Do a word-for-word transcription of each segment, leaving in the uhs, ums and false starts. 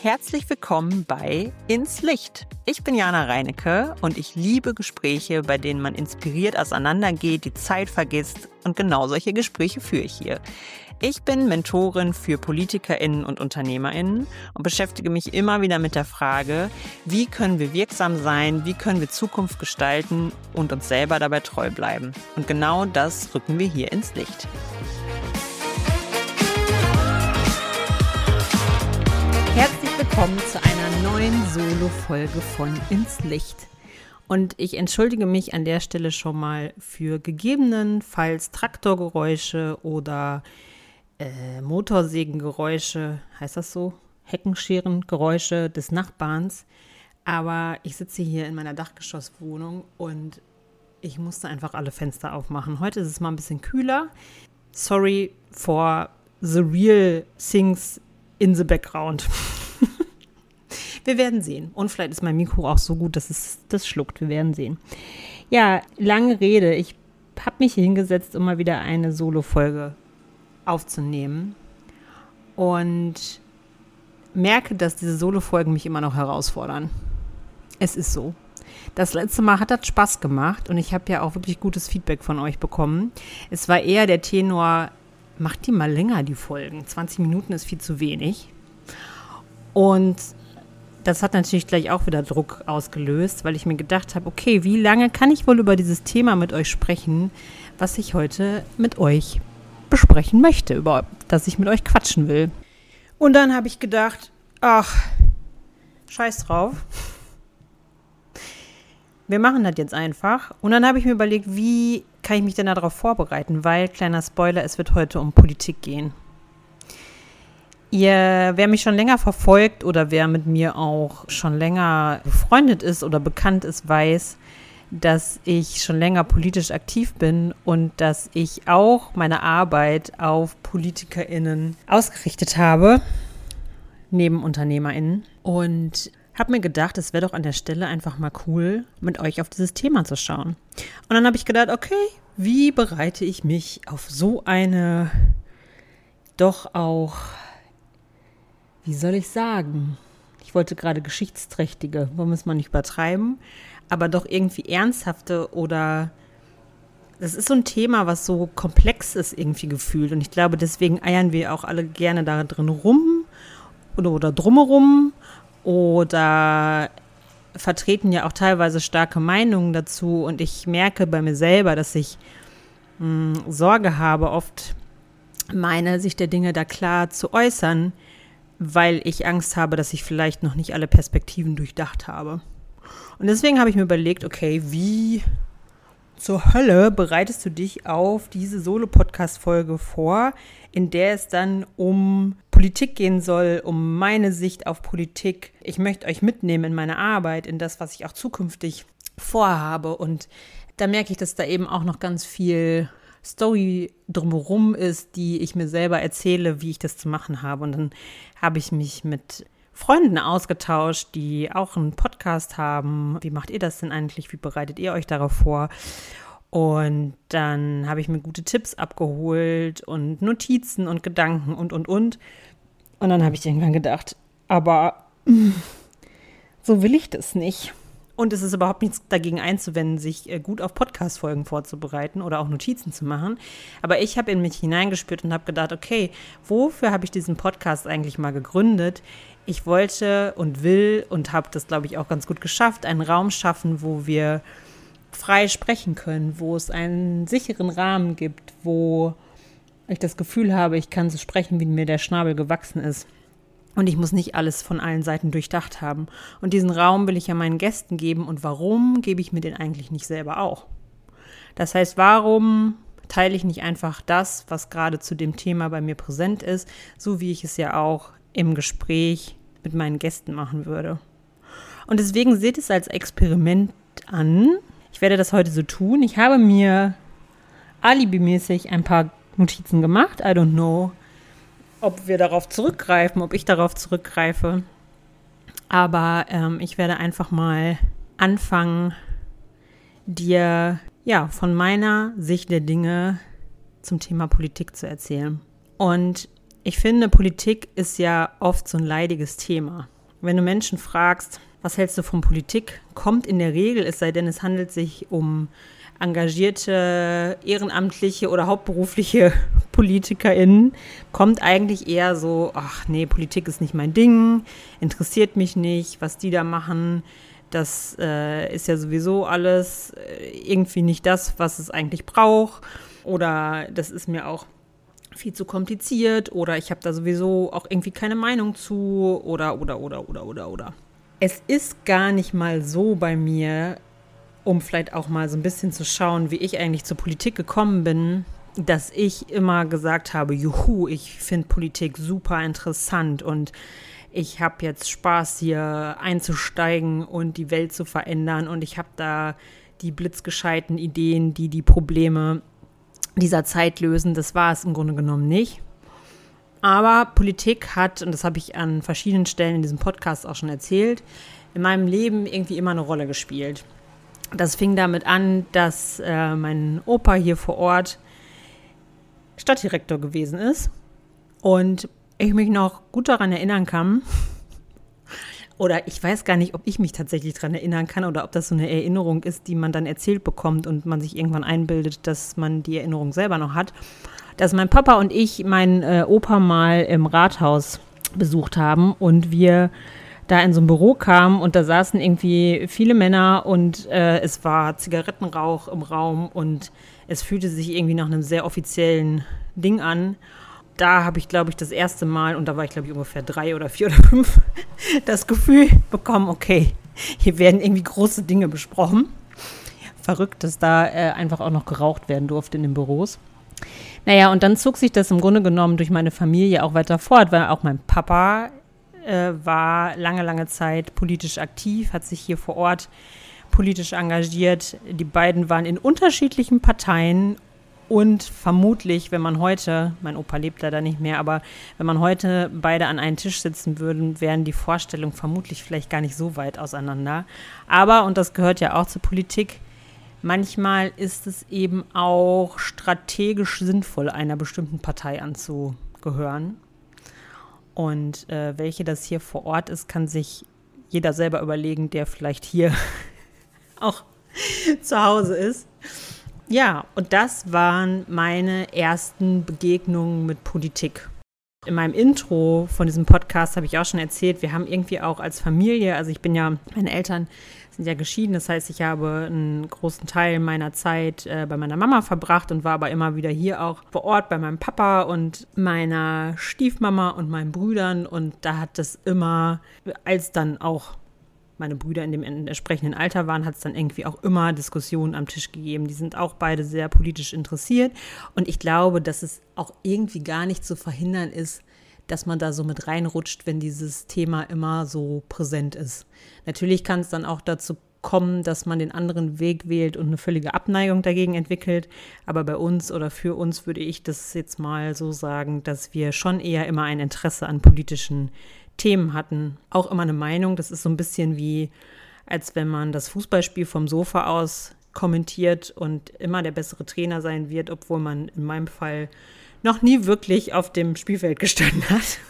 Herzlich willkommen bei Ins Licht. Ich bin Jana Reinecke und ich liebe Gespräche, bei denen man inspiriert auseinandergeht, die Zeit vergisst, und genau solche Gespräche führe ich hier. Ich bin Mentorin für PolitikerInnen und UnternehmerInnen und beschäftige mich immer wieder mit der Frage, wie können wir wirksam sein, wie können wir Zukunft gestalten und uns selber dabei treu bleiben. Und genau das rücken wir hier ins Licht. Herzlich willkommen zu einer neuen Solo-Folge von Ins Licht. Und ich entschuldige mich an der Stelle schon mal für gegebenenfalls Traktorgeräusche oder äh, Motorsägengeräusche, heißt das so? Heckenscherengeräusche des Nachbarns. Aber ich sitze hier in meiner Dachgeschosswohnung und ich musste einfach alle Fenster aufmachen. Heute ist es mal ein bisschen kühler. Sorry for the real things in the background. Wir werden sehen. Und vielleicht ist mein Mikro auch so gut, dass es das schluckt. Wir werden sehen. Ja, lange Rede. Ich habe mich hier hingesetzt, um mal wieder eine Solo-Folge aufzunehmen. Und merke, dass diese Solo-Folgen mich immer noch herausfordern. Es ist so. Das letzte Mal hat das Spaß gemacht und ich habe ja auch wirklich gutes Feedback von euch bekommen. Es war eher der Tenor, macht die mal länger, die Folgen. zwanzig Minuten ist viel zu wenig. Und das hat natürlich gleich auch wieder Druck ausgelöst, weil ich mir gedacht habe, okay, wie lange kann ich wohl über dieses Thema mit euch sprechen, was ich heute mit euch besprechen möchte, über das ich mit euch quatschen will. Und dann habe ich gedacht, ach, scheiß drauf. Wir machen das jetzt einfach. Und dann habe ich mir überlegt, wie kann ich mich denn darauf vorbereiten? Weil, kleiner Spoiler, es wird heute um Politik gehen. Ihr, wer mich schon länger verfolgt oder wer mit mir auch schon länger befreundet ist oder bekannt ist, weiß, dass ich schon länger politisch aktiv bin und dass ich auch meine Arbeit auf PolitikerInnen ausgerichtet habe, neben UnternehmerInnen. Und habe mir gedacht, es wäre doch an der Stelle einfach mal cool, mit euch auf dieses Thema zu schauen. Und dann habe ich gedacht, okay, wie bereite ich mich auf so eine doch auch, wie soll ich sagen, ich wollte gerade geschichtsträchtige, wollen wir es mal nicht übertreiben, aber doch irgendwie ernsthafte oder, das ist so ein Thema, was so komplex ist irgendwie gefühlt. Und ich glaube, deswegen eiern wir auch alle gerne da drin rum oder, oder drumherum. Oder vertreten ja auch teilweise starke Meinungen dazu. Und ich merke bei mir selber, dass ich mh, Sorge habe, oft meine Sicht der Dinge da klar zu äußern, weil ich Angst habe, dass ich vielleicht noch nicht alle Perspektiven durchdacht habe. Und deswegen habe ich mir überlegt, okay, wie zur Hölle bereitest du dich auf diese Solo-Podcast-Folge vor, in der es dann um Politik gehen soll, um meine Sicht auf Politik. Ich möchte euch mitnehmen in meine Arbeit, in das, was ich auch zukünftig vorhabe. Und da merke ich, dass da eben auch noch ganz viel Story drumherum ist, die ich mir selber erzähle, wie ich das zu machen habe. Und dann habe ich mich mit Freunden ausgetauscht, die auch einen Podcast haben. Wie macht ihr das denn eigentlich? Wie bereitet ihr euch darauf vor? Und dann habe ich mir gute Tipps abgeholt und Notizen und Gedanken und, und, und. Und dann habe ich irgendwann gedacht, aber so will ich das nicht. Und es ist überhaupt nichts dagegen einzuwenden, sich gut auf Podcast-Folgen vorzubereiten oder auch Notizen zu machen. Aber ich habe in mich hineingespürt und habe gedacht, okay, wofür habe ich diesen Podcast eigentlich mal gegründet? Ich wollte und will und habe das, glaube ich, auch ganz gut geschafft, einen Raum schaffen, wo wir frei sprechen können, wo es einen sicheren Rahmen gibt, wo ich das Gefühl habe, ich kann so sprechen, wie mir der Schnabel gewachsen ist. Und ich muss nicht alles von allen Seiten durchdacht haben. Und diesen Raum will ich ja meinen Gästen geben. Und warum gebe ich mir den eigentlich nicht selber auch? Das heißt, warum teile ich nicht einfach das, was gerade zu dem Thema bei mir präsent ist, so wie ich es ja auch im Gespräch mit meinen Gästen machen würde. Und deswegen seht es als Experiment an. Ich werde das heute so tun. Ich habe mir alibimäßig ein paar Notizen gemacht. I don't know, ob wir darauf zurückgreifen, ob ich darauf zurückgreife. Aber ähm, ich werde einfach mal anfangen, dir ja von meiner Sicht der Dinge zum Thema Politik zu erzählen. Und ich finde, Politik ist ja oft so ein leidiges Thema. Wenn du Menschen fragst, was hältst du von Politik, kommt in der Regel, es sei denn, es handelt sich um engagierte, ehrenamtliche oder hauptberufliche PolitikerInnen, kommt eigentlich eher so, ach nee, Politik ist nicht mein Ding, interessiert mich nicht, was die da machen, das äh, ist ja sowieso alles äh, irgendwie nicht das, was es eigentlich braucht, oder das ist mir auch viel zu kompliziert, oder ich habe da sowieso auch irgendwie keine Meinung zu, oder, oder, oder, oder, oder, oder. Es ist gar nicht mal so bei mir, um vielleicht auch mal so ein bisschen zu schauen, wie ich eigentlich zur Politik gekommen bin, dass ich immer gesagt habe, juhu, ich finde Politik super interessant und ich habe jetzt Spaß, hier einzusteigen und die Welt zu verändern und ich habe da die blitzgescheiten Ideen, die die Probleme dieser Zeit lösen. Das war es im Grunde genommen nicht. Aber Politik hat, und das habe ich an verschiedenen Stellen in diesem Podcast auch schon erzählt, in meinem Leben irgendwie immer eine Rolle gespielt. Das fing damit an, dass äh, mein Opa hier vor Ort Stadtdirektor gewesen ist und ich mich noch gut daran erinnern kann, oder ich weiß gar nicht, ob ich mich tatsächlich daran erinnern kann oder ob das so eine Erinnerung ist, die man dann erzählt bekommt und man sich irgendwann einbildet, dass man die Erinnerung selber noch hat, dass mein Papa und ich meinen äh, Opa mal im Rathaus besucht haben und wir da in so ein Büro kamen und da saßen irgendwie viele Männer und äh, es war Zigarettenrauch im Raum und es fühlte sich irgendwie nach einem sehr offiziellen Ding an. Da habe ich, glaube ich, das erste Mal, und da war ich, glaube ich, ungefähr drei oder vier oder fünf, das Gefühl bekommen, okay, hier werden irgendwie große Dinge besprochen. Verrückt, dass da äh, einfach auch noch geraucht werden durfte in den Büros. Naja, und dann zog sich das im Grunde genommen durch meine Familie auch weiter fort, weil auch mein Papa äh, war lange, lange Zeit politisch aktiv, hat sich hier vor Ort politisch engagiert. Die beiden waren in unterschiedlichen Parteien und vermutlich, wenn man heute, mein Opa lebt leider nicht mehr, aber wenn man heute beide an einen Tisch sitzen würden, wären die Vorstellungen vermutlich vielleicht gar nicht so weit auseinander. Aber, und das gehört ja auch zur Politik, manchmal ist es eben auch strategisch sinnvoll, einer bestimmten Partei anzugehören. Und äh, welche das hier vor Ort ist, kann sich jeder selber überlegen, der vielleicht hier auch zu Hause ist. Ja, und das waren meine ersten Begegnungen mit Politik. In meinem Intro von diesem Podcast habe ich auch schon erzählt, wir haben irgendwie auch als Familie, also ich bin ja, meine Eltern sind ja geschieden, das heißt, ich habe einen großen Teil meiner Zeit äh, bei meiner Mama verbracht und war aber immer wieder hier auch vor Ort bei meinem Papa und meiner Stiefmama und meinen Brüdern und da hat das immer, als dann auch meine Brüder in dem entsprechenden Alter waren, hat es dann irgendwie auch immer Diskussionen am Tisch gegeben. Die sind auch beide sehr politisch interessiert. Und ich glaube, dass es auch irgendwie gar nicht zu verhindern ist, dass man da so mit reinrutscht, wenn dieses Thema immer so präsent ist. Natürlich kann es dann auch dazu kommen, dass man den anderen Weg wählt und eine völlige Abneigung dagegen entwickelt. Aber bei uns oder für uns würde ich das jetzt mal so sagen, dass wir schon eher immer ein Interesse an politischen Themen hatten, auch immer eine Meinung. Das ist so ein bisschen wie, als wenn man das Fußballspiel vom Sofa aus kommentiert und immer der bessere Trainer sein wird, obwohl man in meinem Fall noch nie wirklich auf dem Spielfeld gestanden hat.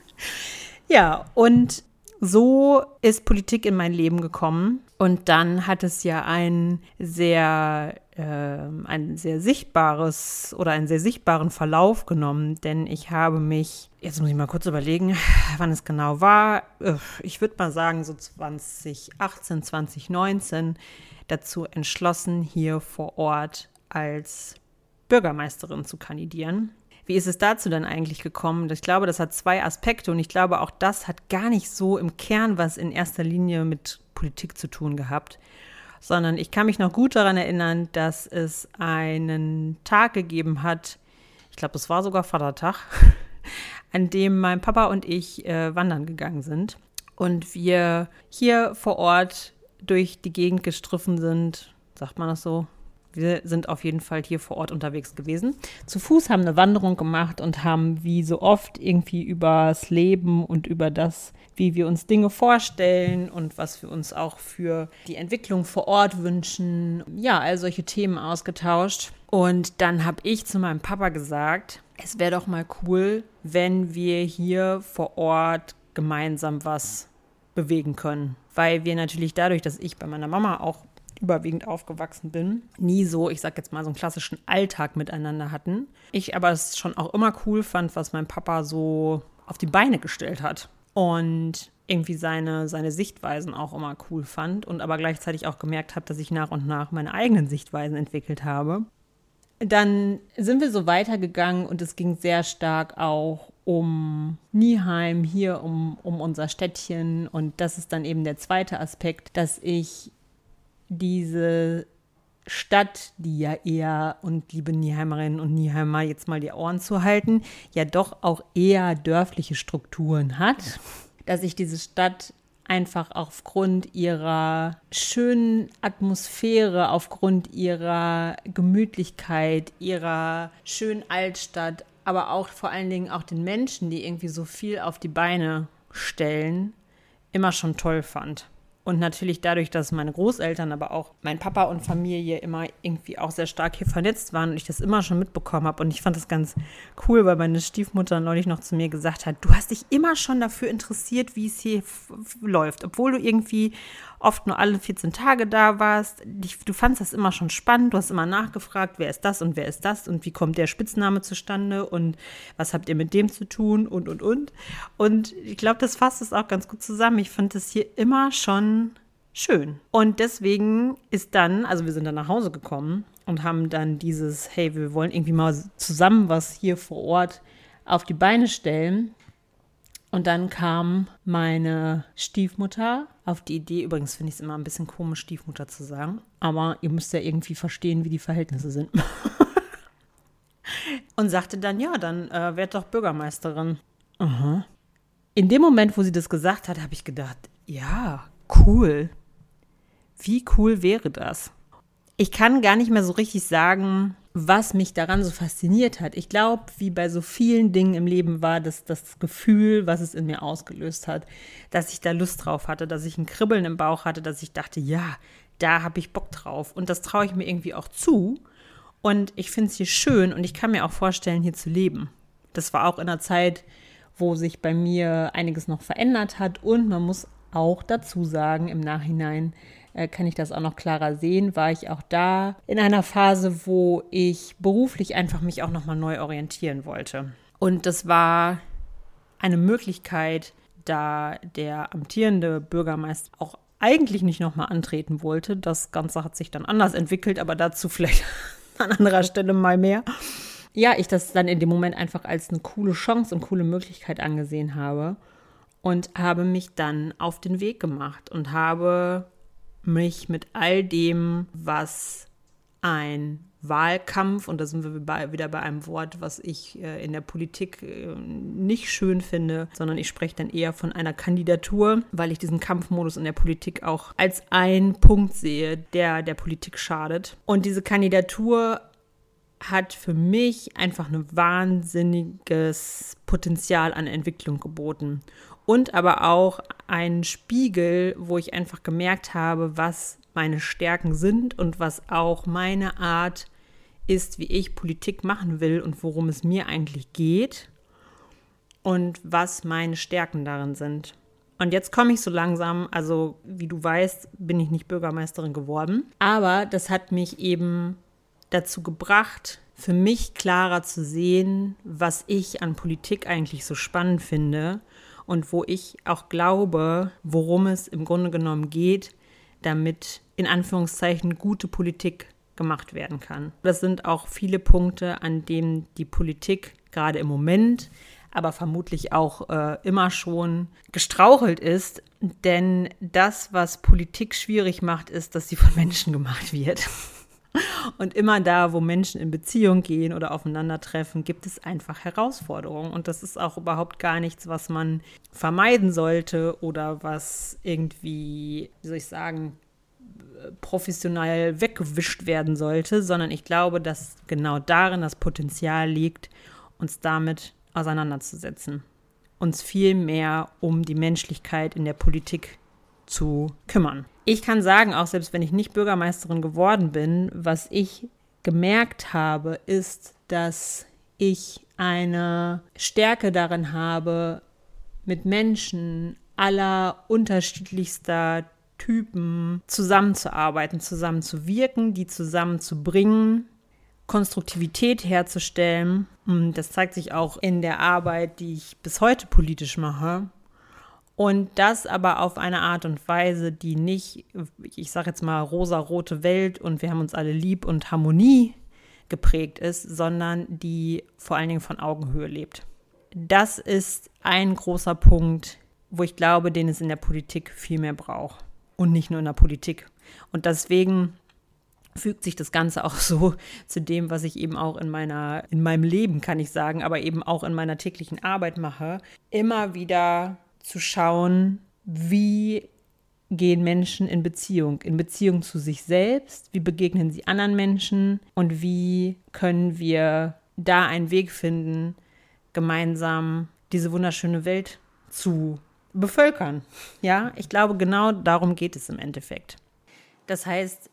Ja, und so ist Politik in mein Leben gekommen. Und dann hat es ja ein sehr, äh, ein sehr sichtbares oder einen sehr sichtbaren Verlauf genommen, denn ich habe mich, jetzt muss ich mal kurz überlegen, wann es genau war, ich würde mal sagen so zwanzig achtzehn, zwanzig neunzehn dazu entschlossen, hier vor Ort als Bürgermeisterin zu kandidieren. Wie ist es dazu dann eigentlich gekommen? Ich glaube, das hat zwei Aspekte und ich glaube, auch das hat gar nicht so im Kern was in erster Linie mit Politik zu tun gehabt, sondern ich kann mich noch gut daran erinnern, dass es einen Tag gegeben hat, ich glaube, es war sogar Vatertag, an dem mein Papa und ich äh, wandern gegangen sind und wir hier vor Ort durch die Gegend gestriffen sind, sagt man das so? Wir sind auf jeden Fall hier vor Ort unterwegs gewesen. Zu Fuß haben eine Wanderung gemacht und haben wie so oft irgendwie über das Leben und über das, wie wir uns Dinge vorstellen und was wir uns auch für die Entwicklung vor Ort wünschen. Ja, all solche Themen ausgetauscht. Und dann habe ich zu meinem Papa gesagt, es wäre doch mal cool, wenn wir hier vor Ort gemeinsam was bewegen können. Weil wir natürlich dadurch, dass ich bei meiner Mama auch überwiegend aufgewachsen bin, nie so, ich sag jetzt mal, so einen klassischen Alltag miteinander hatten. Ich aber es schon auch immer cool fand, was mein Papa so auf die Beine gestellt hat. Und irgendwie seine, seine Sichtweisen auch immer cool fand und aber gleichzeitig auch gemerkt habe, dass ich nach und nach meine eigenen Sichtweisen entwickelt habe. Dann sind wir so weitergegangen und es ging sehr stark auch um Nieheim, hier um, um unser Städtchen. Und das ist dann eben der zweite Aspekt, dass ich diese Stadt, die ja eher, und liebe Nieheimerinnen und Nieheimer, jetzt mal die Ohren zu halten, ja doch auch eher dörfliche Strukturen hat, dass ich diese Stadt einfach aufgrund ihrer schönen Atmosphäre, aufgrund ihrer Gemütlichkeit, ihrer schönen Altstadt, aber auch vor allen Dingen auch den Menschen, die irgendwie so viel auf die Beine stellen, immer schon toll fand. Und natürlich dadurch, dass meine Großeltern, aber auch mein Papa und Familie immer irgendwie auch sehr stark hier vernetzt waren und ich das immer schon mitbekommen habe. Und ich fand das ganz cool, weil meine Stiefmutter neulich noch zu mir gesagt hat, du hast dich immer schon dafür interessiert, wie es hier f- f- läuft. Obwohl du irgendwie oft nur alle vierzehn Tage da warst. Ich, du fandst das immer schon spannend. Du hast immer nachgefragt, wer ist das und wer ist das und wie kommt der Spitzname zustande und was habt ihr mit dem zu tun und, und, und. Und ich glaube, das fasst es auch ganz gut zusammen. Ich fand das hier immer schon schön. Und deswegen ist dann, also wir sind dann nach Hause gekommen und haben dann dieses, hey, wir wollen irgendwie mal zusammen was hier vor Ort auf die Beine stellen. Und dann kam meine Stiefmutter auf die Idee, übrigens finde ich es immer ein bisschen komisch, Stiefmutter zu sagen, aber ihr müsst ja irgendwie verstehen, wie die Verhältnisse sind. Und sagte dann, ja, dann äh, werd doch Bürgermeisterin. Aha. In dem Moment, wo sie das gesagt hat, habe ich gedacht, ja, cool. Wie cool wäre das? Ich kann gar nicht mehr so richtig sagen, was mich daran so fasziniert hat. Ich glaube, wie bei so vielen Dingen im Leben war das das Gefühl, was es in mir ausgelöst hat, dass ich da Lust drauf hatte, dass ich ein Kribbeln im Bauch hatte, dass ich dachte, ja, da habe ich Bock drauf. Und das traue ich mir irgendwie auch zu. Und ich finde es hier schön und ich kann mir auch vorstellen, hier zu leben. Das war auch in einer Zeit, wo sich bei mir einiges noch verändert hat. Und man muss auch dazu sagen, im Nachhinein äh, kann ich das auch noch klarer sehen, war ich auch da in einer Phase, wo ich beruflich einfach mich auch nochmal neu orientieren wollte. Und das war eine Möglichkeit, da der amtierende Bürgermeister auch eigentlich nicht nochmal antreten wollte. Das Ganze hat sich dann anders entwickelt, aber dazu vielleicht an anderer Stelle mal mehr. Ja, ich das dann in dem Moment einfach als eine coole Chance und coole Möglichkeit angesehen habe und habe mich dann auf den Weg gemacht und habe mich mit all dem, was ein Wahlkampf, und da sind wir bei, wieder bei einem Wort, was ich äh, in der Politik äh, nicht schön finde, sondern ich spreche dann eher von einer Kandidatur, weil ich diesen Kampfmodus in der Politik auch als einen Punkt sehe, der der Politik schadet. Und diese Kandidatur hat für mich einfach ein wahnsinniges Potenzial an Entwicklung geboten. Und aber auch einen Spiegel, wo ich einfach gemerkt habe, was meine Stärken sind und was auch meine Art ist, wie ich Politik machen will und worum es mir eigentlich geht und was meine Stärken darin sind. Und jetzt komme ich so langsam, also wie du weißt, bin ich nicht Bürgermeisterin geworden, aber das hat mich eben dazu gebracht, für mich klarer zu sehen, was ich an Politik eigentlich so spannend finde und wo ich auch glaube, worum es im Grunde genommen geht, damit in Anführungszeichen gute Politik gemacht werden kann. Das sind auch viele Punkte, an denen die Politik gerade im Moment, aber vermutlich auch äh, immer schon gestrauchelt ist. Denn das, was Politik schwierig macht, ist, dass sie von Menschen gemacht wird. Und immer da, wo Menschen in Beziehung gehen oder aufeinandertreffen, gibt es einfach Herausforderungen. Und das ist auch überhaupt gar nichts, was man vermeiden sollte oder was irgendwie, wie soll ich sagen, professionell weggewischt werden sollte, sondern ich glaube, dass genau darin das Potenzial liegt, uns damit auseinanderzusetzen. Uns viel mehr um die Menschlichkeit in der Politik zu kümmern. Ich kann sagen, auch selbst wenn ich nicht Bürgermeisterin geworden bin, was ich gemerkt habe, ist, dass ich eine Stärke darin habe, mit Menschen aller unterschiedlichster Typen zusammenzuarbeiten, zusammenzuwirken, die zusammenzubringen, Konstruktivität herzustellen. Das zeigt sich auch in der Arbeit, die ich bis heute politisch mache. Und das aber auf eine Art und Weise, die nicht, ich sage jetzt mal, rosa-rote Welt und wir haben uns alle lieb und Harmonie geprägt ist, sondern die vor allen Dingen von Augenhöhe lebt. Das ist ein großer Punkt, wo ich glaube, den es in der Politik viel mehr braucht. Und nicht nur in der Politik. Und deswegen fügt sich das Ganze auch so zu dem, was ich eben auch in meiner, in meinem Leben, kann ich sagen, aber eben auch in meiner täglichen Arbeit mache, immer wieder zu schauen, wie gehen Menschen in Beziehung, in Beziehung zu sich selbst, wie begegnen sie anderen Menschen und wie können wir da einen Weg finden, gemeinsam diese wunderschöne Welt zu bevölkern. Ja, ich glaube, genau darum geht es im Endeffekt. Das heißt,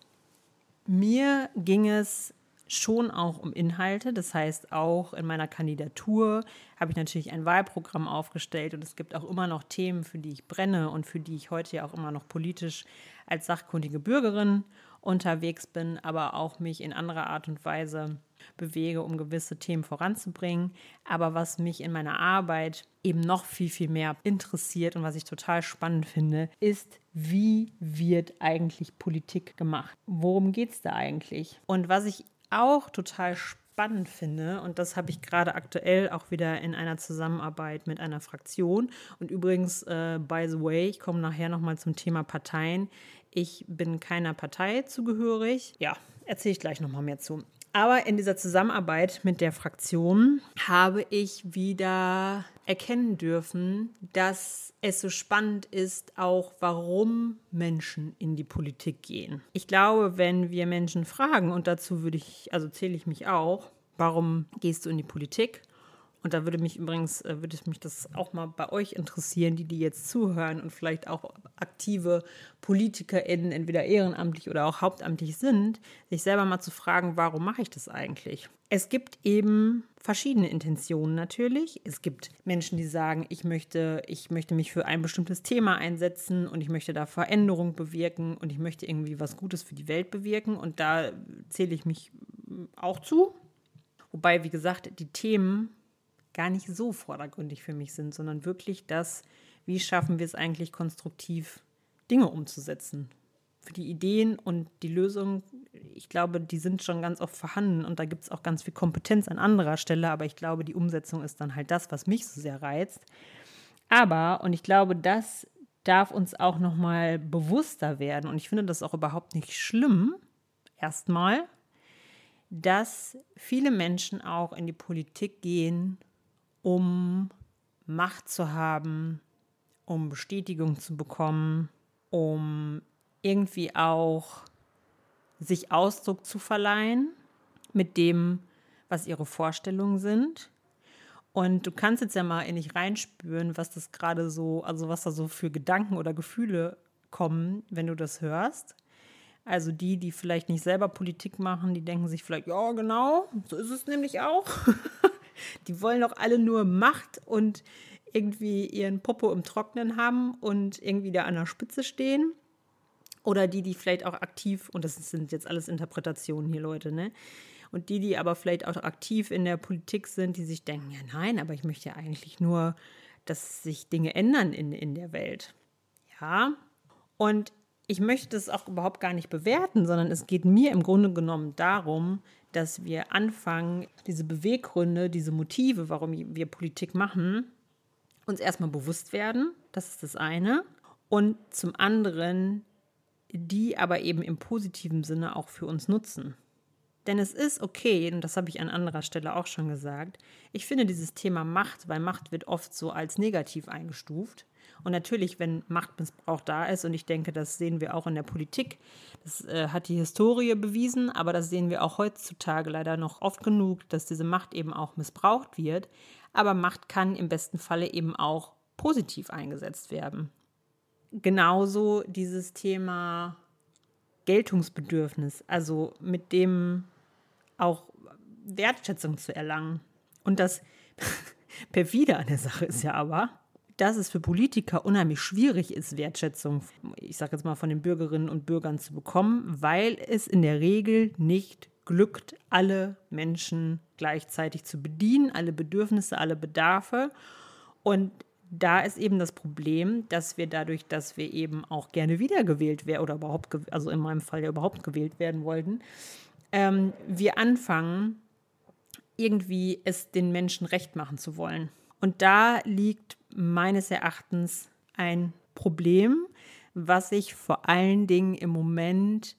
mir ging es schon auch um Inhalte. Das heißt, auch in meiner Kandidatur habe ich natürlich ein Wahlprogramm aufgestellt und es gibt auch immer noch Themen, für die ich brenne und für die ich heute ja auch immer noch politisch als sachkundige Bürgerin unterwegs bin, aber auch mich in anderer Art und Weise bewege, um gewisse Themen voranzubringen. Aber was mich in meiner Arbeit eben noch viel, viel mehr interessiert und was ich total spannend finde, ist, wie wird eigentlich Politik gemacht? Worum geht es da eigentlich? Und was ich auch total spannend finde, und das habe ich gerade aktuell auch wieder in einer Zusammenarbeit mit einer Fraktion. Und übrigens, äh, by the way, ich komme nachher nochmal zum Thema Parteien. Ich bin keiner Partei zugehörig. Ja, erzähle ich gleich nochmal mehr zu. Aber in dieser Zusammenarbeit mit der Fraktion habe ich wieder erkennen dürfen, dass es so spannend ist, auch warum Menschen in die Politik gehen. Ich glaube, wenn wir Menschen fragen, und dazu würde ich, also zähle ich mich auch, warum gehst du in die Politik? Und da würde mich übrigens, würde mich das auch mal bei euch interessieren, die, die jetzt zuhören und vielleicht auch aktive PolitikerInnen, entweder ehrenamtlich oder auch hauptamtlich sind, sich selber mal zu fragen, warum mache ich das eigentlich? Es gibt eben verschiedene Intentionen natürlich. Es gibt Menschen, die sagen, ich möchte, ich möchte mich für ein bestimmtes Thema einsetzen und ich möchte da Veränderung bewirken und ich möchte irgendwie was Gutes für die Welt bewirken. Und da zähle ich mich auch zu. Wobei, wie gesagt, die Themen gar nicht so vordergründig für mich sind, sondern wirklich das, wie schaffen wir es eigentlich konstruktiv, Dinge umzusetzen. Für die Ideen und die Lösungen, ich glaube, die sind schon ganz oft vorhanden und da gibt es auch ganz viel Kompetenz an anderer Stelle, aber ich glaube, die Umsetzung ist dann halt das, was mich so sehr reizt. Aber, und ich glaube, das darf uns auch nochmal bewusster werden und ich finde das auch überhaupt nicht schlimm, erstmal, dass viele Menschen auch in die Politik gehen, um Macht zu haben, um Bestätigung zu bekommen, um irgendwie auch sich Ausdruck zu verleihen mit dem, was ihre Vorstellungen sind. Und du kannst jetzt ja mal in dich reinspüren, was das gerade so, also was da so für Gedanken oder Gefühle kommen, wenn du das hörst. Also die, die vielleicht nicht selber Politik machen, die denken sich vielleicht, ja genau, so ist es nämlich auch. Die wollen doch alle nur Macht und irgendwie ihren Popo im Trocknen haben und irgendwie da an der Spitze stehen. Oder die, die vielleicht auch aktiv, und das sind jetzt alles Interpretationen hier, Leute, ne? Und die, die aber vielleicht auch aktiv in der Politik sind, die sich denken, ja nein, aber ich möchte ja eigentlich nur, dass sich Dinge ändern in, in der Welt. Ja, und ich möchte das auch überhaupt gar nicht bewerten, sondern es geht mir im Grunde genommen darum, dass wir anfangen, diese Beweggründe, diese Motive, warum wir Politik machen, uns erstmal bewusst werden. Das ist das eine. Und zum anderen, die aber eben im positiven Sinne auch für uns nutzen. Denn es ist okay, und das habe ich an anderer Stelle auch schon gesagt, ich finde dieses Thema Macht, weil Macht wird oft so als negativ eingestuft. Und natürlich, wenn Machtmissbrauch da ist, und ich denke, das sehen wir auch in der Politik, das äh, hat die Historie bewiesen, aber das sehen wir auch heutzutage leider noch oft genug, dass diese Macht eben auch missbraucht wird. Aber Macht kann im besten Falle eben auch positiv eingesetzt werden. Genauso dieses Thema Geltungsbedürfnis, also mit dem auch Wertschätzung zu erlangen. Und das perfide an der Sache ist ja aber, dass es für Politiker unheimlich schwierig ist, Wertschätzung, ich sage jetzt mal, von den Bürgerinnen und Bürgern zu bekommen, weil es in der Regel nicht glückt, alle Menschen gleichzeitig zu bedienen, alle Bedürfnisse, alle Bedarfe. Und da ist eben das Problem, dass wir dadurch, dass wir eben auch gerne wiedergewählt werden oder überhaupt, also in meinem Fall ja überhaupt gewählt werden wollten, ähm, wir anfangen, irgendwie es den Menschen recht machen zu wollen. Und da liegt meines Erachtens ein Problem, was ich vor allen Dingen im Moment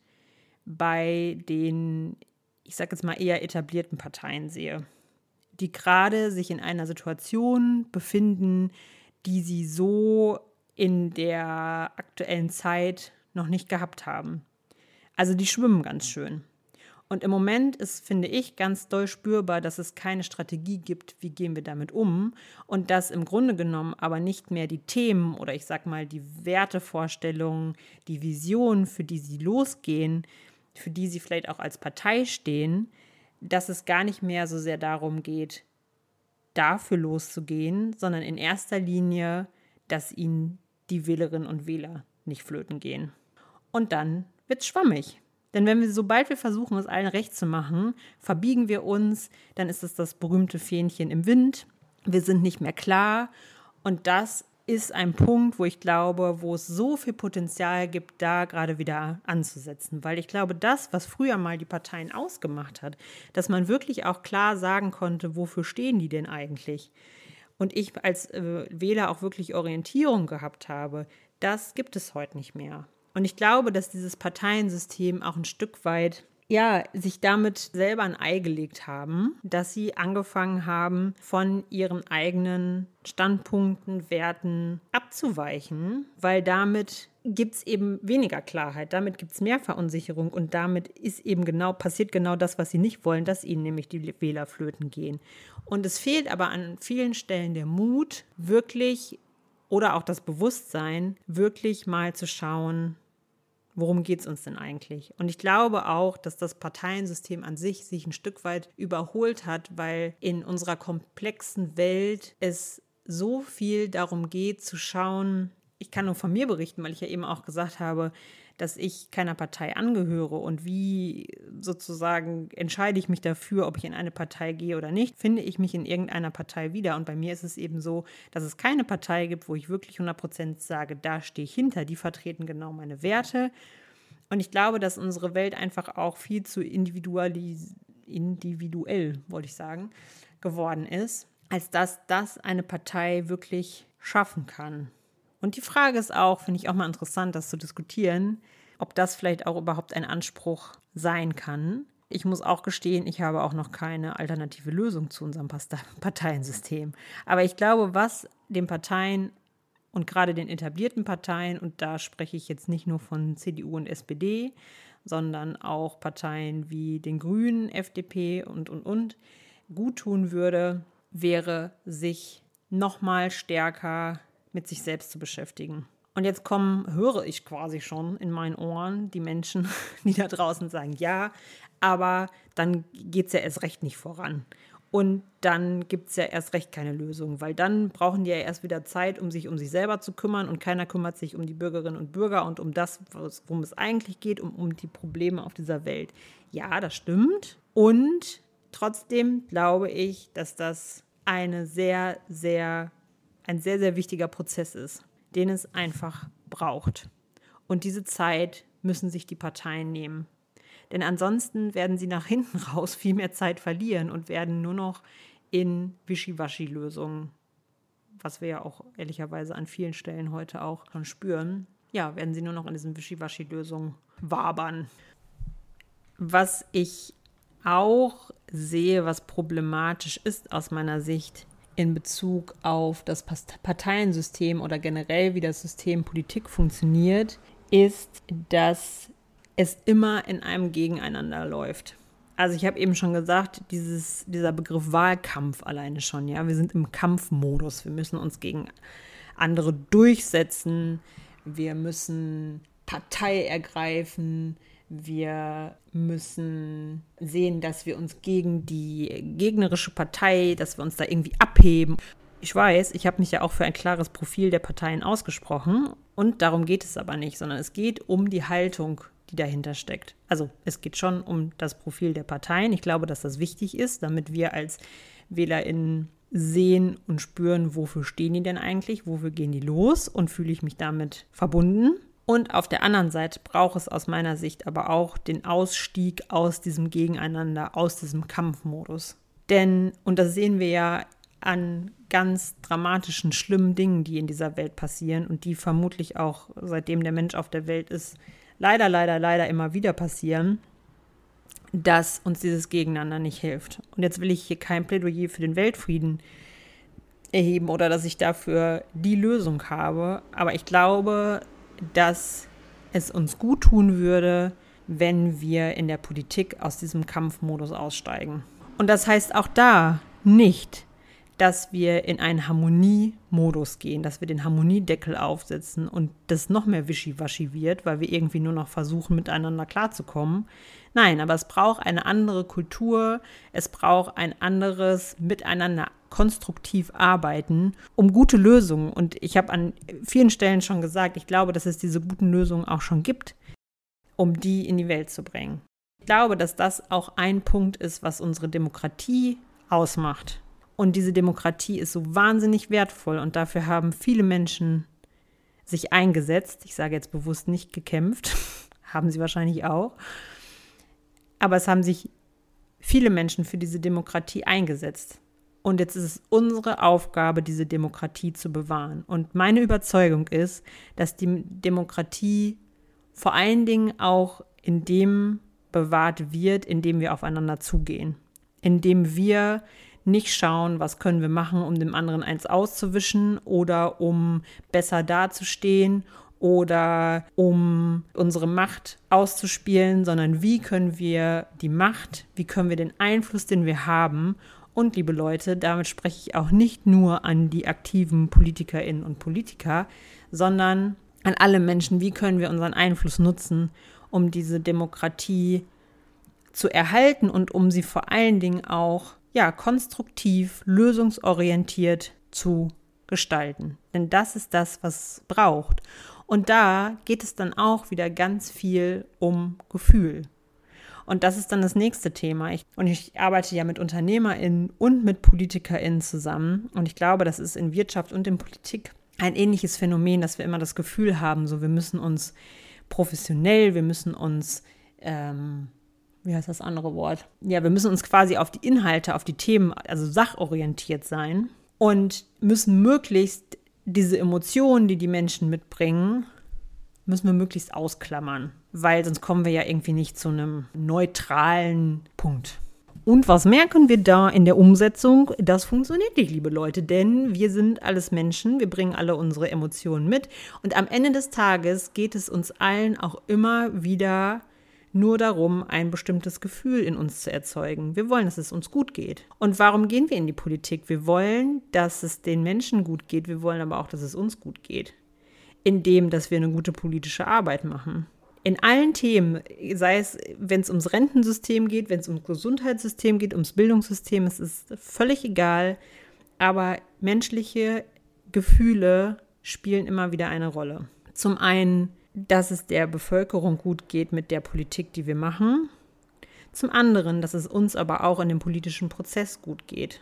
bei den, ich sage jetzt mal, eher etablierten Parteien sehe, die gerade sich in einer Situation befinden, die sie so in der aktuellen Zeit noch nicht gehabt haben. Also die schwimmen ganz schön. Und im Moment ist, finde ich, ganz doll spürbar, dass es keine Strategie gibt, wie gehen wir damit um, und dass im Grunde genommen aber nicht mehr die Themen oder ich sag mal die Wertevorstellungen, die Visionen, für die sie losgehen, für die sie vielleicht auch als Partei stehen, dass es gar nicht mehr so sehr darum geht, dafür loszugehen, sondern in erster Linie, dass ihnen die Wählerinnen und Wähler nicht flöten gehen. Und dann wird's schwammig. Denn wenn wir, sobald wir versuchen, es allen recht zu machen, verbiegen wir uns, dann ist es das berühmte Fähnchen im Wind. Wir sind nicht mehr klar. Und das ist ein Punkt, wo ich glaube, wo es so viel Potenzial gibt, da gerade wieder anzusetzen. Weil ich glaube, das, was früher mal die Parteien ausgemacht hat, dass man wirklich auch klar sagen konnte, wofür stehen die denn eigentlich? Und ich als äh, Wähler auch wirklich Orientierung gehabt habe, das gibt es heute nicht mehr. Und ich glaube, dass dieses Parteiensystem auch ein Stück weit, ja, sich damit selber ein Ei gelegt haben, dass sie angefangen haben, von ihren eigenen Standpunkten, Werten abzuweichen, weil damit gibt es eben weniger Klarheit, damit gibt es mehr Verunsicherung und damit ist eben genau, passiert genau das, was sie nicht wollen, dass ihnen nämlich die Wähler flöten gehen. Und es fehlt aber an vielen Stellen der Mut, wirklich oder auch das Bewusstsein, wirklich mal zu schauen, worum geht es uns denn eigentlich? Und ich glaube auch, dass das Parteiensystem an sich sich ein Stück weit überholt hat, weil in unserer komplexen Welt es so viel darum geht, zu schauen. Ich kann nur von mir berichten, weil ich ja eben auch gesagt habe, dass ich keiner Partei angehöre und wie sozusagen entscheide ich mich dafür, ob ich in eine Partei gehe oder nicht, finde ich mich in irgendeiner Partei wieder. Und bei mir ist es eben so, dass es keine Partei gibt, wo ich wirklich hundert Prozent sage, da stehe ich hinter, die vertreten genau meine Werte. Und ich glaube, dass unsere Welt einfach auch viel zu individualis- individuell, wollte ich sagen, geworden ist, als dass das eine Partei wirklich schaffen kann. Und die Frage ist auch, finde ich auch mal interessant, das zu diskutieren, ob das vielleicht auch überhaupt ein Anspruch sein kann. Ich muss auch gestehen, ich habe auch noch keine alternative Lösung zu unserem Parteiensystem. Aber ich glaube, was den Parteien und gerade den etablierten Parteien, und da spreche ich jetzt nicht nur von C D U und S P D, sondern auch Parteien wie den Grünen, F D P und, und, und, gut tun würde, wäre, sich noch mal stärker mit sich selbst zu beschäftigen. Und jetzt kommen, höre ich quasi schon in meinen Ohren die Menschen, die da draußen sagen, ja, aber dann geht es ja erst recht nicht voran. Und dann gibt es ja erst recht keine Lösung, weil dann brauchen die ja erst wieder Zeit, um sich um sich selber zu kümmern und keiner kümmert sich um die Bürgerinnen und Bürger und um das, worum es eigentlich geht, um, um die Probleme auf dieser Welt. Ja, das stimmt. Und trotzdem glaube ich, dass das eine sehr, sehr ein sehr, sehr wichtiger Prozess ist, den es einfach braucht. Und diese Zeit müssen sich die Parteien nehmen. Denn ansonsten werden sie nach hinten raus viel mehr Zeit verlieren und werden nur noch in Wischiwaschi-Lösungen, was wir ja auch ehrlicherweise an vielen Stellen heute auch schon spüren, ja, werden sie nur noch in diesen Wischiwaschi-Lösungen wabern. Was ich auch sehe, was problematisch ist aus meiner Sicht, in Bezug auf das Parteiensystem oder generell, wie das System Politik funktioniert, ist, dass es immer in einem Gegeneinander läuft. Also ich habe eben schon gesagt, dieses, dieser Begriff Wahlkampf alleine schon, ja, wir sind im Kampfmodus, wir müssen uns gegen andere durchsetzen, wir müssen Partei ergreifen, wir müssen sehen, dass wir uns gegen die gegnerische Partei, dass wir uns da irgendwie abheben. Ich weiß, ich habe mich ja auch für ein klares Profil der Parteien ausgesprochen und darum geht es aber nicht, sondern es geht um die Haltung, die dahinter steckt. Also es geht schon um das Profil der Parteien. Ich glaube, dass das wichtig ist, damit wir als WählerInnen sehen und spüren, wofür stehen die denn eigentlich, wofür gehen die los und fühle ich mich damit verbunden. Und auf der anderen Seite braucht es aus meiner Sicht aber auch den Ausstieg aus diesem Gegeneinander, aus diesem Kampfmodus. Denn, und das sehen wir ja an ganz dramatischen, schlimmen Dingen, die in dieser Welt passieren und die vermutlich auch, seitdem der Mensch auf der Welt ist, leider, leider, leider immer wieder passieren, dass uns dieses Gegeneinander nicht hilft. Und jetzt will ich hier kein Plädoyer für den Weltfrieden erheben oder dass ich dafür die Lösung habe, aber ich glaube, dass es uns gut tun würde, wenn wir in der Politik aus diesem Kampfmodus aussteigen. Und das heißt auch da nicht, dass wir in einen Harmoniemodus gehen, dass wir den Harmoniedeckel aufsetzen und das noch mehr wischiwaschi wird, weil wir irgendwie nur noch versuchen, miteinander klarzukommen. Nein, aber es braucht eine andere Kultur, es braucht ein anderes Miteinander konstruktiv arbeiten, um gute Lösungen. Und ich habe an vielen Stellen schon gesagt, ich glaube, dass es diese guten Lösungen auch schon gibt, um die in die Welt zu bringen. Ich glaube, dass das auch ein Punkt ist, was unsere Demokratie ausmacht. Und diese Demokratie ist so wahnsinnig wertvoll und dafür haben viele Menschen sich eingesetzt. Ich sage jetzt bewusst nicht gekämpft, haben sie wahrscheinlich auch. Aber es haben sich viele Menschen für diese Demokratie eingesetzt. Und jetzt ist es unsere Aufgabe, diese Demokratie zu bewahren. Und meine Überzeugung ist, dass die Demokratie vor allen Dingen auch in dem bewahrt wird, indem wir aufeinander zugehen. Indem wir nicht schauen, was können wir machen, um dem anderen eins auszuwischen oder um besser dazustehen oder um unsere Macht auszuspielen, sondern wie können wir die Macht, wie können wir den Einfluss, den wir haben, und liebe Leute, damit spreche ich auch nicht nur an die aktiven PolitikerInnen und Politiker, sondern an alle Menschen, wie können wir unseren Einfluss nutzen, um diese Demokratie zu erhalten und um sie vor allen Dingen auch ja, konstruktiv, lösungsorientiert zu gestalten. Denn das ist das, was es braucht. Und da geht es dann auch wieder ganz viel um Gefühl. Und das ist dann das nächste Thema. Ich, und ich arbeite ja mit UnternehmerInnen und mit PolitikerInnen zusammen. Und ich glaube, das ist in Wirtschaft und in Politik ein ähnliches Phänomen, dass wir immer das Gefühl haben, so wir müssen uns professionell, wir müssen uns ähm, wie heißt das andere Wort? Ja, wir müssen uns quasi auf die Inhalte, auf die Themen, also sachorientiert sein und müssen möglichst diese Emotionen, die die Menschen mitbringen, müssen wir möglichst ausklammern, weil sonst kommen wir ja irgendwie nicht zu einem neutralen Punkt. Und was merken wir da in der Umsetzung? Das funktioniert nicht, liebe Leute, denn wir sind alles Menschen, wir bringen alle unsere Emotionen mit und am Ende des Tages geht es uns allen auch immer wieder nur darum, ein bestimmtes Gefühl in uns zu erzeugen. Wir wollen, dass es uns gut geht. Und warum gehen wir in die Politik? Wir wollen, dass es den Menschen gut geht. Wir wollen aber auch, dass es uns gut geht. Indem, dass wir eine gute politische Arbeit machen. In allen Themen, sei es, wenn es ums Rentensystem geht, wenn es ums Gesundheitssystem geht, ums Bildungssystem, es ist völlig egal. Aber menschliche Gefühle spielen immer wieder eine Rolle. Zum einen, dass es der Bevölkerung gut geht mit der Politik, die wir machen. Zum anderen, dass es uns aber auch in dem politischen Prozess gut geht.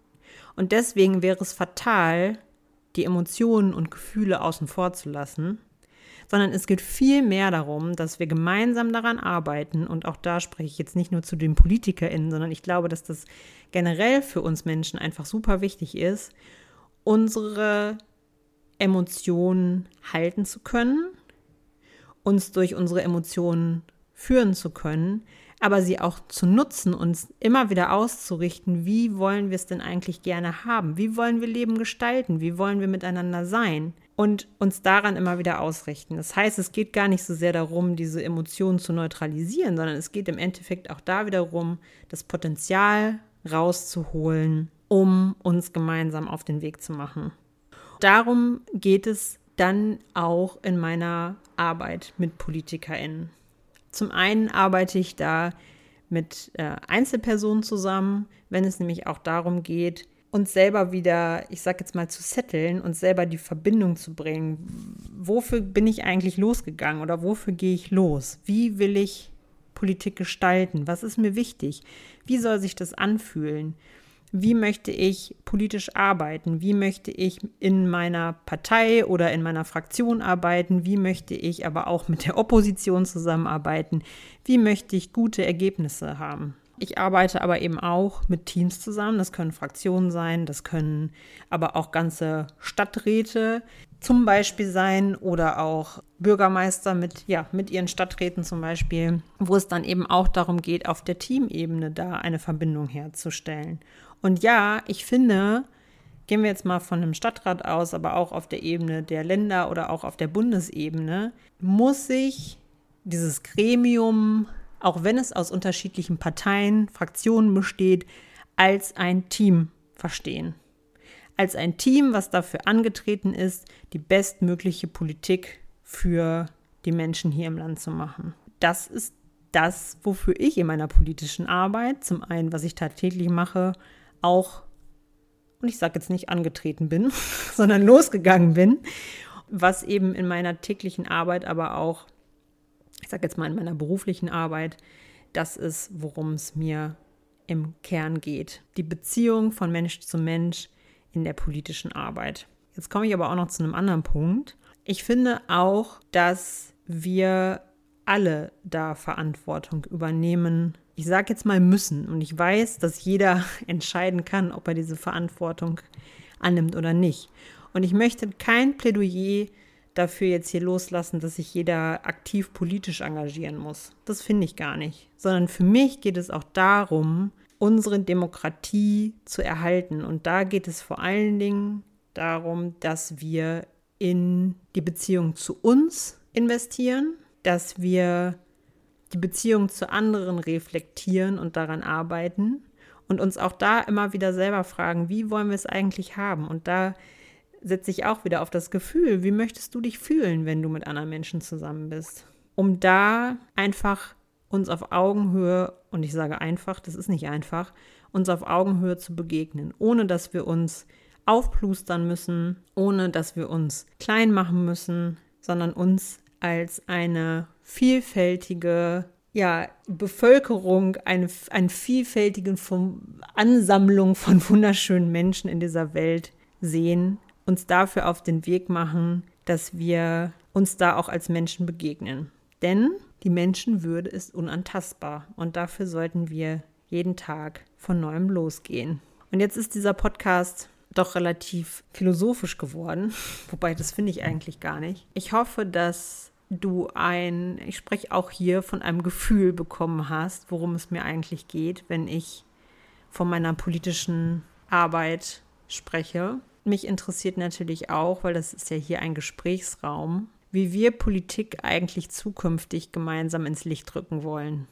Und deswegen wäre es fatal, die Emotionen und Gefühle außen vor zu lassen, sondern es geht viel mehr darum, dass wir gemeinsam daran arbeiten. Und auch da spreche ich jetzt nicht nur zu den PolitikerInnen, sondern ich glaube, dass das generell für uns Menschen einfach super wichtig ist, unsere Emotionen halten zu können, uns durch unsere Emotionen führen zu können, aber sie auch zu nutzen, uns immer wieder auszurichten, wie wollen wir es denn eigentlich gerne haben? Wie wollen wir Leben gestalten? Wie wollen wir miteinander sein? Und uns daran immer wieder ausrichten. Das heißt, es geht gar nicht so sehr darum, diese Emotionen zu neutralisieren, sondern es geht im Endeffekt auch da wiederum, das Potenzial rauszuholen, um uns gemeinsam auf den Weg zu machen. Darum geht es dann auch in meiner Arbeit mit PolitikerInnen. Zum einen arbeite ich da mit äh, Einzelpersonen zusammen, wenn es nämlich auch darum geht, uns selber wieder, ich sag jetzt mal, zu setteln, uns selber die Verbindung zu bringen. Wofür bin ich eigentlich losgegangen oder wofür gehe ich los? Wie will ich Politik gestalten? Was ist mir wichtig? Wie soll sich das anfühlen? Wie möchte ich politisch arbeiten? Wie möchte ich in meiner Partei oder in meiner Fraktion arbeiten? Wie möchte ich aber auch mit der Opposition zusammenarbeiten? Wie möchte ich gute Ergebnisse haben? Ich arbeite aber eben auch mit Teams zusammen. Das können Fraktionen sein, das können aber auch ganze Stadträte zum Beispiel sein oder auch Bürgermeister mit, ja, mit ihren Stadträten zum Beispiel, wo es dann eben auch darum geht, auf der Teamebene da eine Verbindung herzustellen. Und ja, ich finde, gehen wir jetzt mal von einem Stadtrat aus, aber auch auf der Ebene der Länder oder auch auf der Bundesebene, muss sich dieses Gremium, auch wenn es aus unterschiedlichen Parteien, Fraktionen besteht, als ein Team verstehen. Als ein Team, was dafür angetreten ist, die bestmögliche Politik für die Menschen hier im Land zu machen. Das ist das, wofür ich in meiner politischen Arbeit, zum einen, was ich tagtäglich mache, auch, und ich sage jetzt nicht angetreten bin, sondern losgegangen bin, was eben in meiner täglichen Arbeit, aber auch, ich sage jetzt mal in meiner beruflichen Arbeit, das ist, worum es mir im Kern geht. Die Beziehung von Mensch zu Mensch in der politischen Arbeit. Jetzt komme ich aber auch noch zu einem anderen Punkt. Ich finde auch, dass wir alle da Verantwortung übernehmen. Ich sage jetzt mal müssen. Und ich weiß, dass jeder entscheiden kann, ob er diese Verantwortung annimmt oder nicht. Und ich möchte kein Plädoyer dafür jetzt hier loslassen, dass sich jeder aktiv politisch engagieren muss. Das finde ich gar nicht. Sondern für mich geht es auch darum, unsere Demokratie zu erhalten. Und da geht es vor allen Dingen darum, dass wir in die Beziehung zu uns investieren, dass wir die Beziehung zu anderen reflektieren und daran arbeiten und uns auch da immer wieder selber fragen, wie wollen wir es eigentlich haben? Und da setze ich auch wieder auf das Gefühl, wie möchtest du dich fühlen, wenn du mit anderen Menschen zusammen bist? Um da einfach uns auf Augenhöhe, und ich sage einfach, das ist nicht einfach, uns auf Augenhöhe zu begegnen, ohne dass wir uns aufplustern müssen, ohne dass wir uns klein machen müssen, sondern uns als eine vielfältige ja, Bevölkerung, eine, eine vielfältige Ansammlung von wunderschönen Menschen in dieser Welt sehen, uns dafür auf den Weg machen, dass wir uns da auch als Menschen begegnen. Denn die Menschenwürde ist unantastbar und dafür sollten wir jeden Tag von Neuem losgehen. Und jetzt ist dieser Podcast doch relativ philosophisch geworden, wobei das finde ich eigentlich gar nicht. Ich hoffe, dass du ein, ich spreche auch hier von einem Gefühl bekommen hast, worum es mir eigentlich geht, wenn ich von meiner politischen Arbeit spreche. Mich interessiert natürlich auch, weil das ist ja hier ein Gesprächsraum, wie wir Politik eigentlich zukünftig gemeinsam ins Licht rücken wollen.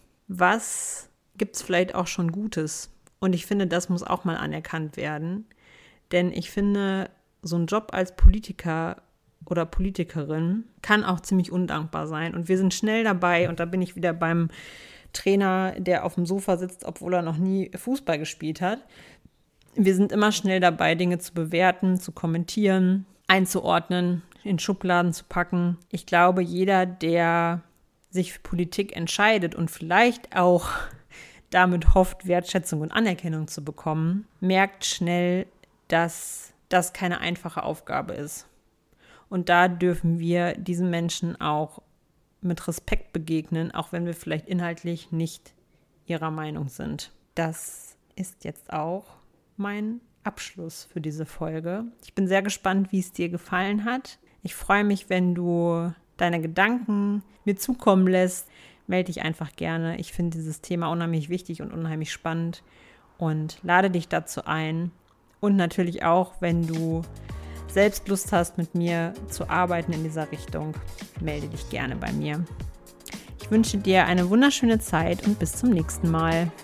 Was gibt es vielleicht auch schon Gutes? Und ich finde, das muss auch mal anerkannt werden. Denn ich finde, so ein Job als Politiker oder Politikerin kann auch ziemlich undankbar sein. Und wir sind schnell dabei, und da bin ich wieder beim Trainer, der auf dem Sofa sitzt, obwohl er noch nie Fußball gespielt hat. Wir sind immer schnell dabei, Dinge zu bewerten, zu kommentieren, einzuordnen, in Schubladen zu packen. Ich glaube, jeder, der sich für Politik entscheidet und vielleicht auch damit hofft, Wertschätzung und Anerkennung zu bekommen, merkt schnell, dass das keine einfache Aufgabe ist. Und da dürfen wir diesen Menschen auch mit Respekt begegnen, auch wenn wir vielleicht inhaltlich nicht ihrer Meinung sind. Das ist jetzt auch mein Abschluss für diese Folge. Ich bin sehr gespannt, wie es dir gefallen hat. Ich freue mich, wenn du deine Gedanken mir zukommen lässt. Melde dich einfach gerne. Ich finde dieses Thema unheimlich wichtig und unheimlich spannend und lade dich dazu ein. Und natürlich auch, wenn du selbst Lust hast, mit mir zu arbeiten in dieser Richtung, melde dich gerne bei mir. Ich wünsche dir eine wunderschöne Zeit und bis zum nächsten Mal.